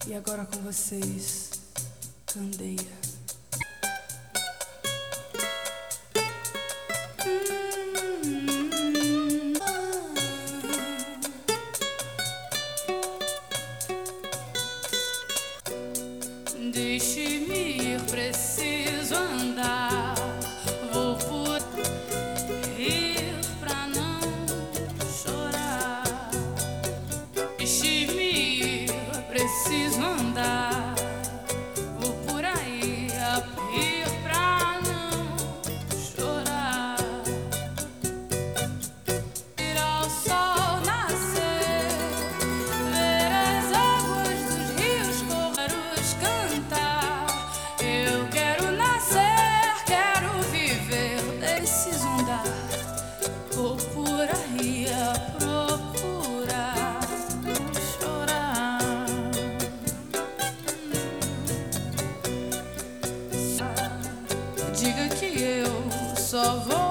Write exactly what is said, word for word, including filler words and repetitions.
E agora com vocês, Candeia. Deixe-me ir, preciso andar. Vou por ir pra não chorar. Deixe-me ir, preciso andar. Vou por aí a ir pra não chorar. Ir ao sol nascer, ver as águas dos rios correr, cantar. Eu quero nascer, quero viver, preciso andar. Vou por aí a procurar chorar. Diga que eu só vou